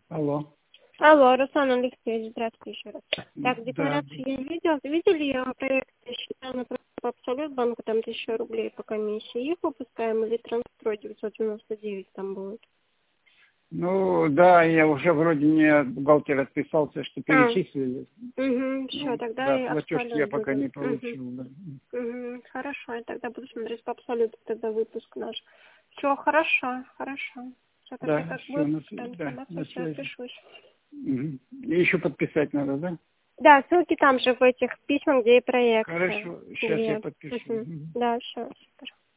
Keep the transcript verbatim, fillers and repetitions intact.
Алло. Алло, Руслан Алексеевич, здравствуйте еще раз. Так, Да. декларацию я видел. Видели, я вам проект считаю на Абсолют банку, там тысяча рублей по комиссии. Их выпускаем или Трансстрой девятьсот девяносто девять там будет? Ну, да, я уже вроде не бухгалтер отписался, что А, перечислили. угу, все, Ну, тогда да, и платеж я Абсолют пока буду. не получил. Угу. Да. Угу, хорошо, я тогда буду смотреть по Абсолюту, тогда выпуск наш. Все, хорошо, хорошо. Все, тогда Да, как все, будет, на, там связи, да, информацию, на все, связи. отпишусь. Угу. И еще подписать надо, да? Да, ссылки там же в этих письмах, где и проекты. Хорошо, сейчас я Где. подпишу. Угу. Мгм. Да, все, супер.